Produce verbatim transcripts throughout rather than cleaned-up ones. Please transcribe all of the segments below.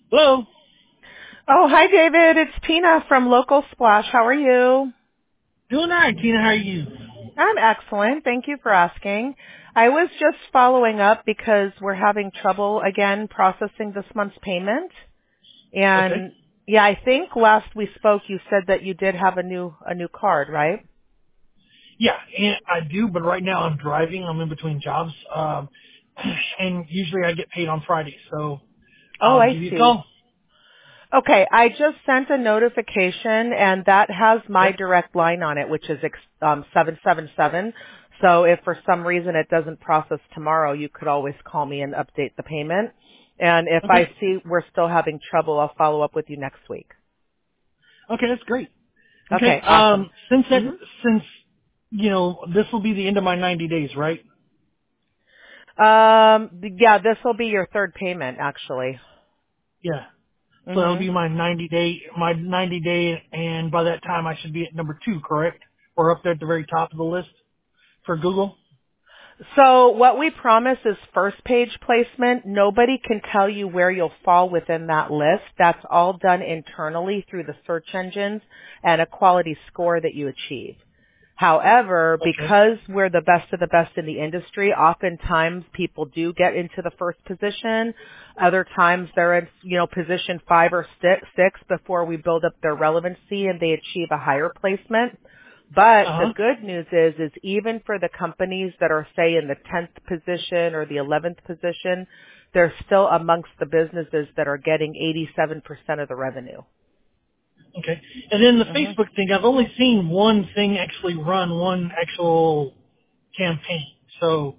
Hello. Oh, hi, David. It's Tina from Local Splash. How are you? Doing all right, Tina. How are you? I'm excellent. Thank you for asking. I was just following up because we're having trouble again processing this month's payment. Okay. And yeah, I think last we spoke you said that you did have a new a new card, right? Yeah, and I do, but right now I'm driving. I'm in between jobs, um, and usually I get paid on Friday, so Oh, I'll I give you a see. call. Okay, I just sent a notification and that has my Okay. direct line on it, which is ex- um, seven seven seven. So if for some reason it doesn't process tomorrow, you could always call me and update the payment. And if I Okay. see we're still having trouble, I'll follow up with you next week. Okay, that's great. Okay. Okay, awesome. Um, since that, hmm since you know, this will be the end of my ninety days, right? Um, yeah, this will be your third payment, actually. Yeah. So that'll hmm be my ninety day, my ninety day, and by that time I should be at number two, correct? Or up there at the very top of the list for Google. So what we promise is first page placement. Nobody can tell you where you'll fall within that list. That's all done internally through the search engines and a quality score that you achieve. However, Okay. because we're the best of the best in the industry, oftentimes people do get into the first position. Other times they're in, you know, position five or six, six before we build up their relevancy and they achieve a higher placement. But Uh the huh. good news is, is even for the companies that are, say, in the tenth position or the eleventh position, they're still amongst the businesses that are getting eighty-seven percent of the revenue. Okay. And then the hmm Facebook thing, I've only seen one thing actually run, one actual campaign. So,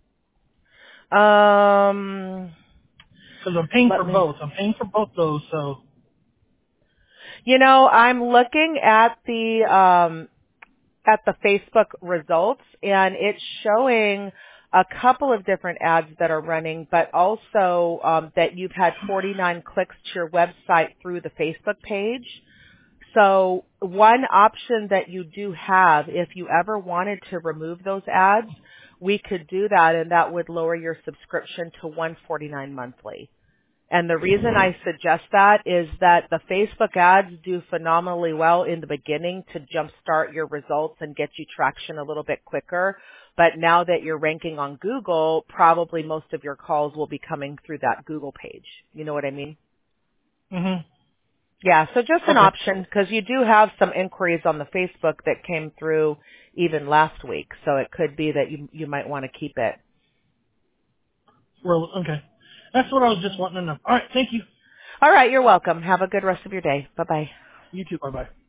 Um, because I'm paying for let me, both. I'm paying for both those, so. you know, I'm looking at the, um, at the Facebook results and it's showing a couple of different ads that are running, but also um, that you've had forty-nine clicks to your website through the Facebook page. So one option that you do have, if you ever wanted to remove those ads, we could do that and that would lower your subscription to one forty-nine monthly. And the reason I suggest that is that the Facebook ads do phenomenally well in the beginning to jumpstart your results and get you traction a little bit quicker. But now that you're ranking on Google, probably most of your calls will be coming through that Google page. You know what I mean? hmm Yeah, so just an Okay. option because you do have some inquiries on the Facebook that came through even last week. So it could be that you you might want to keep it. Well, okay. That's what I was just hmm wanting to know. All right. Thank you. All right, you're welcome. Have a good rest of your day. Bye-bye. You too. Bye bye.